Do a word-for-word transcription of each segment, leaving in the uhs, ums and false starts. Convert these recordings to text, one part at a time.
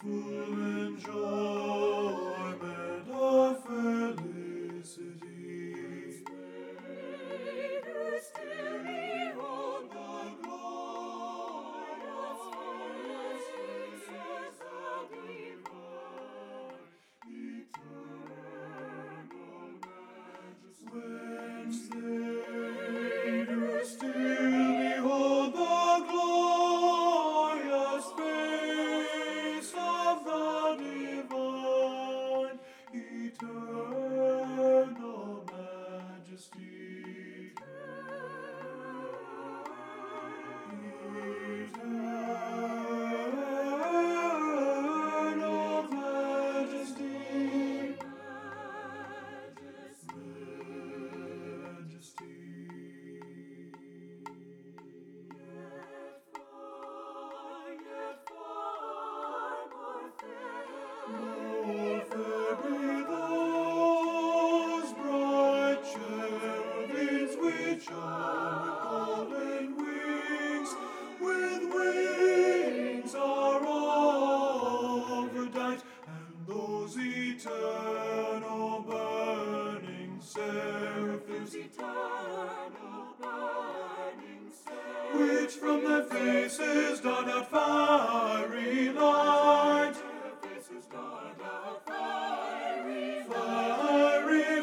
full enjoyment of felicity. Sweeter still behold the glorious faces of divine, eternal majesty. Whence they do still behold the glorious face of the divine, eternal majesty. Eternal majesty. Majesty. Yet far, yet far more fair, More fair be those bright cherubims which are with golden wings, with wings are all verdant, and those eternal burning seraphims, eternal burning sun, which from their faces dart out fiery light. their faces dart out fiery Fiery,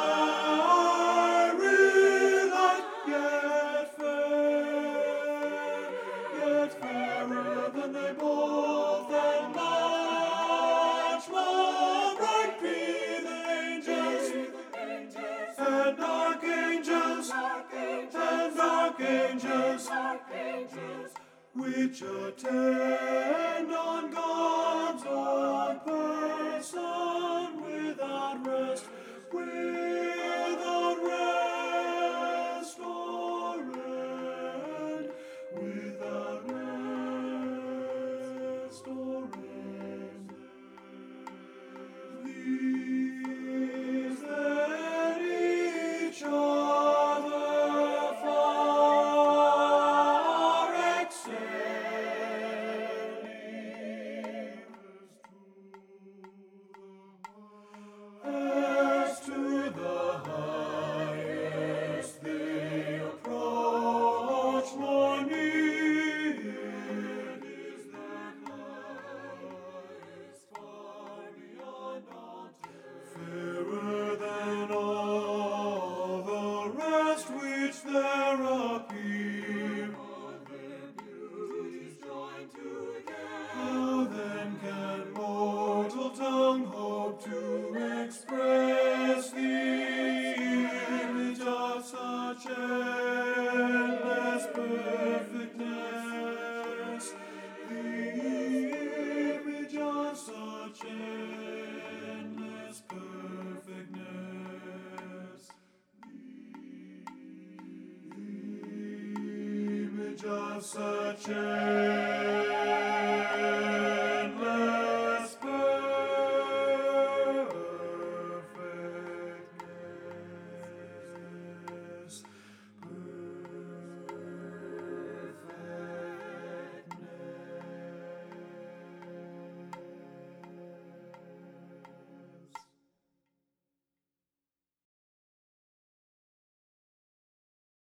fiery light, yet fair, yet fairer than they both, and much more bright be the angels, and archangels, and archangels, archangels, which attend on God's own person without rest, without rest or end, without rest or end. These that each other far excelling, as to the highest they approach, more near is that highest, far beyond all tell, fairer than all the rest which there appear. all their beauties joined together. How then can mortal tongue hope to express the image of such endless perfectness? The image of such endless perfectness. The image of such endless